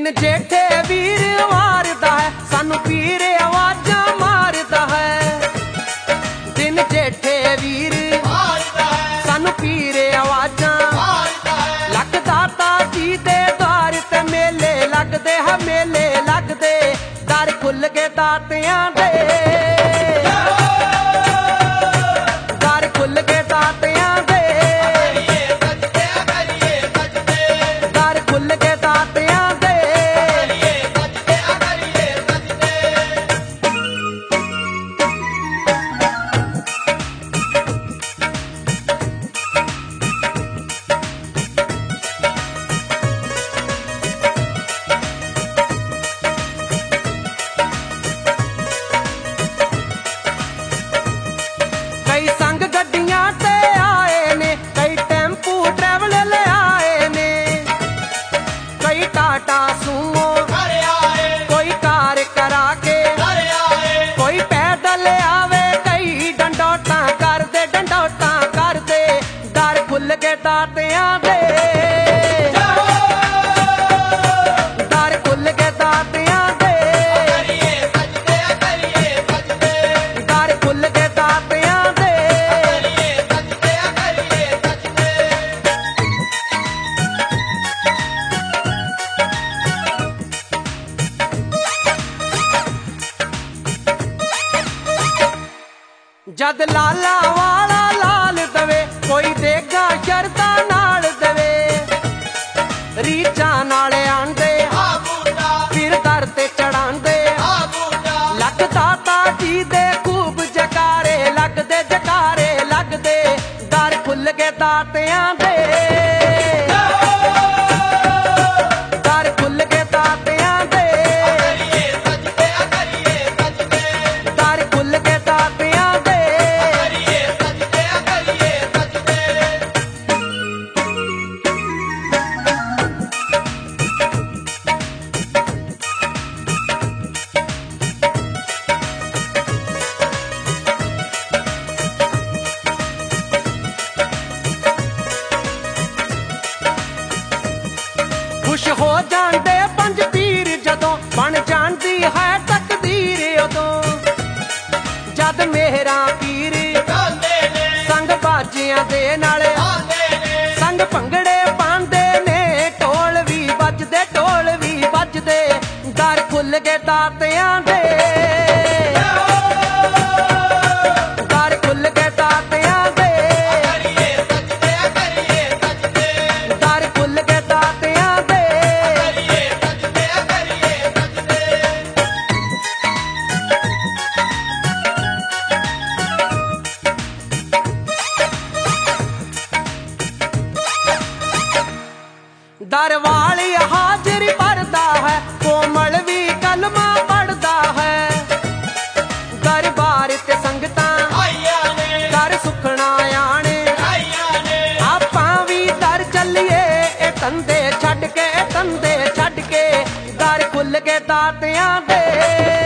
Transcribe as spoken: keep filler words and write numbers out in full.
दिन जेठे वीर वारदा है सानू पीर आवाजा मारदा है। दिन जेठे वीर वारदा है सानू पीर आवाजा मारदा है। लगदा ताजी दे द्वार ते मेले लगदे है मेले लगदे दर खुल के दातियां दे दर खुल के दातियां दे दर खुल के दातियां दे। कई संग गड्डियां ते आए ने कई टेम्पू ट्रैवल ले आए ने कई टाटा सूमो कोई कार करा के कोई पैदल आवे कई डंडोटा कर दे डंडोटा कर दे दर खुल के दातियां दे दर खुल के दातियां दे दर खुल के दातियां दे। जद लाला वाला लाल दवे कोई देगा शरदा नाल दवे रीचा नाले आंदे फिर दर ते चढ़ांदे लगदा ताजी दे खूब जकारे लगदे जकारे लगदे दर खुल के दातियां दे दर खुल के दातियां दे दर खुल के दातियां दे। खुश हो जांदे पंज पीर जदों बन जांदी है तकदीर उदों जद मेहरा पीर संग बाजियां दे नाले संग भंगड़े पांदे ने ढोल भी बजदे ढोल भी बजदे दर खुल के दातियां दे दर खुल के दातियां दे दर खुल के दातियां दे। दर वाली हाजिरी भरदा है कोमल भी कलमा पढ़दा है दरबार ते संगतां दर सुखना आने आपां भी दर चलिए ए तंदे छड्ड के ए तंदे छड्ड के दर खुल के दातियां दे।